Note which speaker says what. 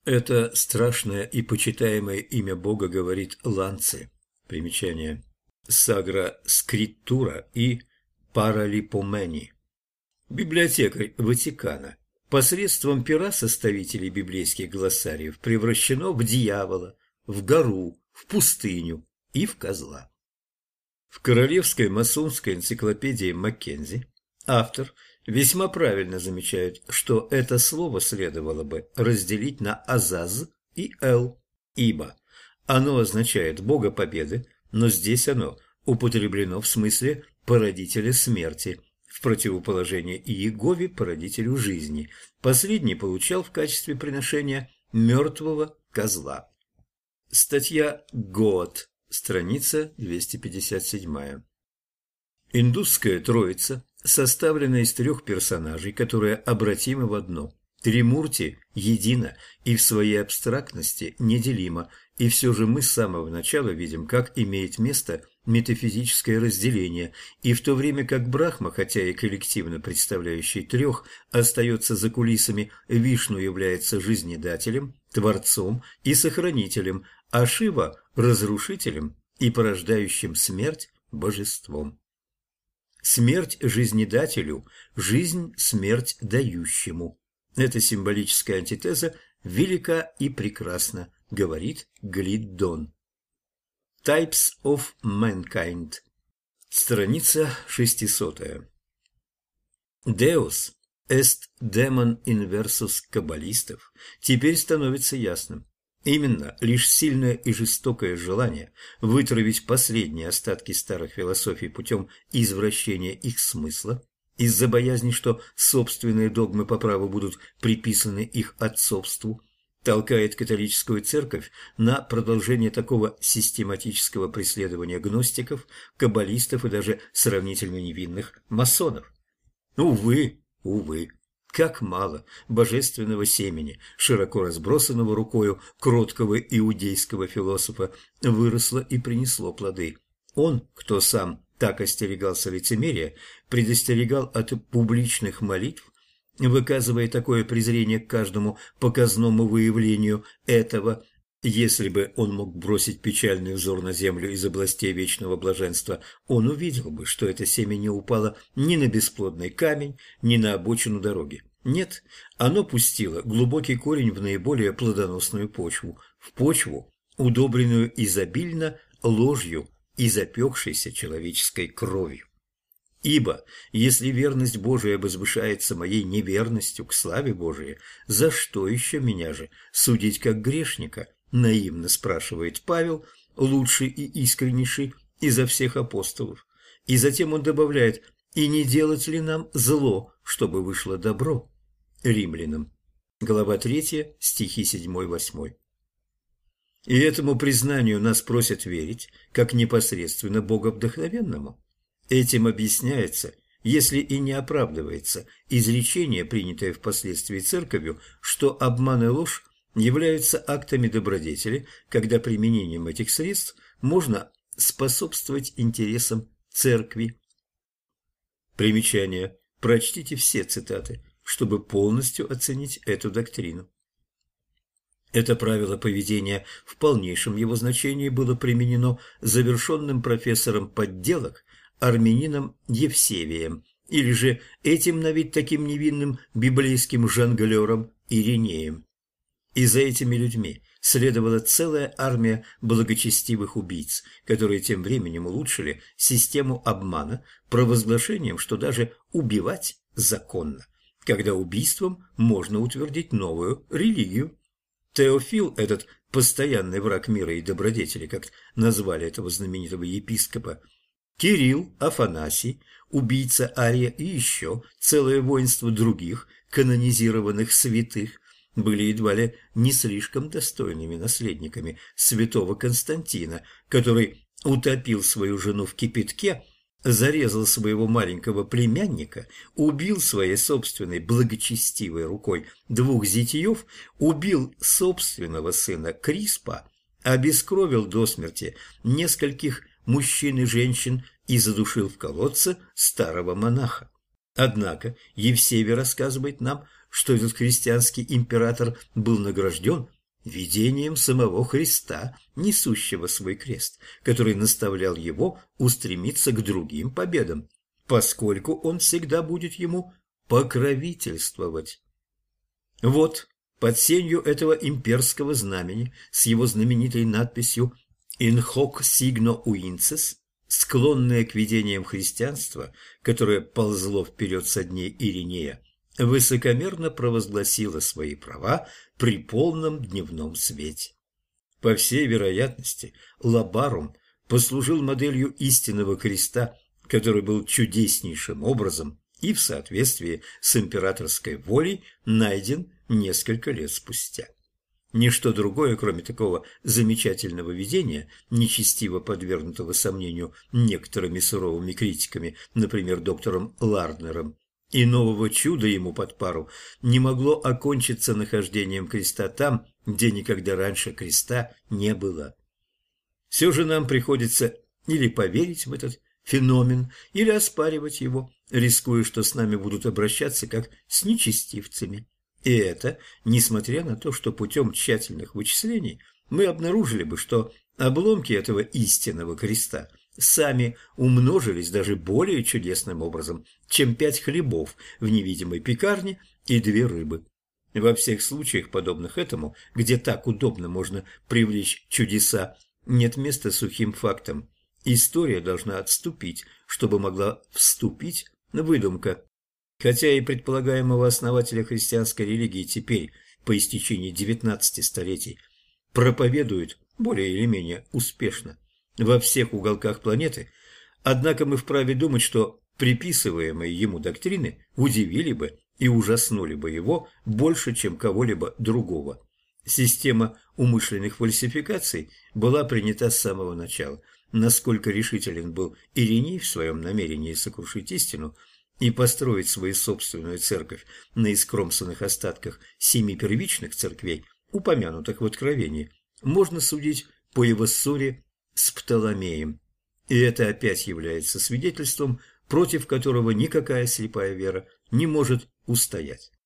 Speaker 1: Это страшное и почитаемое имя Бога говорит Ланци. Примечание. Сагра Скриттура и Паралипомени. Библиотекарь Ватикана. Посредством пера составителей библейских глоссариев превращено в дьявола, в гору, в пустыню и в козла. В Королевской масонской энциклопедии Маккензи автор весьма правильно замечает, что это слово следовало бы разделить на Азаз и Эл, ибо оно означает Бога победы, но здесь оно употреблено в смысле породителя смерти, в противоположение Иегове, породителю жизни. Последний получал в качестве приношения мертвого козла. Статья «Год», страница 257. Индусская троица составлена из трех персонажей, которые обратимы в одно. Тримурти едино и в своей абстрактности неделимо, и все же мы с самого начала видим, как имеет место метафизическое разделение, и в то время как Брахма, хотя и коллективно представляющий трех, остается за кулисами, Вишну является жизнедателем, творцом и сохранителем, а Шива – разрушителем и порождающим смерть божеством. Смерть жизнедателю, жизнь смерть дающему. Эта символическая антитеза велика и прекрасна, говорит Глиддон. Types of Mankind. Страница 600. Deus est demon inversus каббалистов теперь становится ясным. Именно лишь сильное и жестокое желание вытравить последние остатки старых философий путем извращения их смысла, из-за боязни, что собственные догмы по праву будут приписаны их отцовству, толкает католическую церковь на продолжение такого систематического преследования гностиков, каббалистов и даже сравнительно невинных масонов. Увы, увы. Как мало божественного семени, широко разбросанного рукою кроткого иудейского философа, выросло и принесло плоды. Он, кто сам так остерегался лицемерия, предостерегал от публичных молитв, выказывая такое презрение к каждому показному выявлению этого. Если бы он мог бросить печальный взор на землю из областей вечного блаженства, он увидел бы, что это семя не упало ни на бесплодный камень, ни на обочину дороги. Нет, оно пустило глубокий корень в наиболее плодоносную почву, в почву, удобренную изобильно ложью и запекшейся человеческой кровью. Ибо, если верность Божия возвышается моей неверностью к славе Божией, за что еще меня же судить как грешника? Наивно спрашивает Павел, лучший и искреннейший изо всех апостолов. И затем он добавляет: «И не делать ли нам зло, чтобы вышло добро?» Римлянам, глава 3, стихи 7-8. И этому признанию нас просят верить, как непосредственно боговдохновенному. Этим объясняется, если и не оправдывается, изречение, принятое впоследствии церковью, что обман и ложь являются актами добродетели, когда применением этих средств можно способствовать интересам церкви. Примечание. Прочтите все цитаты, чтобы полностью оценить эту доктрину. Это правило поведения в полнейшем его значении было применено завершенным профессором подделок армянином Евсевием, или же этим на вид таким невинным библейским жонглером Иринеем. И за этими людьми следовала целая армия благочестивых убийц, которые тем временем улучшили систему обмана провозглашением, что даже убивать законно, когда убийством можно утвердить новую религию. Теофил, этот постоянный враг мира и добродетели, как назвали этого знаменитого епископа, Кирилл, Афанасий, убийца Ария и еще целое воинство других канонизированных святых были едва ли не слишком достойными наследниками святого Константина, который утопил свою жену в кипятке, зарезал своего маленького племянника, убил своей собственной благочестивой рукой двух зятьев, убил собственного сына Криспа, обескровил до смерти нескольких мужчин и женщин и задушил в колодце старого монаха. Однако Евсевий рассказывает нам, что этот христианский император был награжден видением самого Христа, несущего свой крест, который наставлял его устремиться к другим победам, поскольку он всегда будет ему покровительствовать. Вот, под сенью этого имперского знамени с его знаменитой надписью «In hoc signo uinces», склонное к видениям христианства, которое ползло вперед со дней Иринея, высокомерно провозгласило свои права при полном дневном свете. По всей вероятности, Лабарум послужил моделью истинного креста, который был чудеснейшим образом и в соответствии с императорской волей найден несколько лет спустя. Ничто другое, кроме такого замечательного видения, нечестиво подвергнутого сомнению некоторыми суровыми критиками, например, доктором Ларднером, и нового чуда ему под пару, не могло окончиться нахождением креста там, где никогда раньше креста не было. Все же нам приходится или поверить в этот феномен, или оспаривать его, рискуя, что с нами будут обращаться как с нечестивцами. И это, несмотря на то, что путем тщательных вычислений мы обнаружили бы, что обломки этого истинного креста сами умножились даже более чудесным образом, чем 5 хлебов в невидимой пекарне и 2 рыбы. Во всех случаях, подобных этому, где так удобно можно привлечь чудеса, нет места сухим фактам. История должна отступить, чтобы могла вступить выдумка. Хотя и предполагаемого основателя христианской религии теперь, по истечении 19 столетий, проповедуют более или менее успешно во всех уголках планеты, однако мы вправе думать, что приписываемые ему доктрины удивили бы и ужаснули бы его больше, чем кого-либо другого. Система умышленных фальсификаций была принята с самого начала. Насколько решителен был Ириней в своем намерении сокрушить истину и построить свою собственную церковь на искромсанных остатках 7 первичных церквей, упомянутых в Откровении, можно судить по его ссоре с Птоломеем. И это опять является свидетельством, против которого никакая слепая вера не может устоять.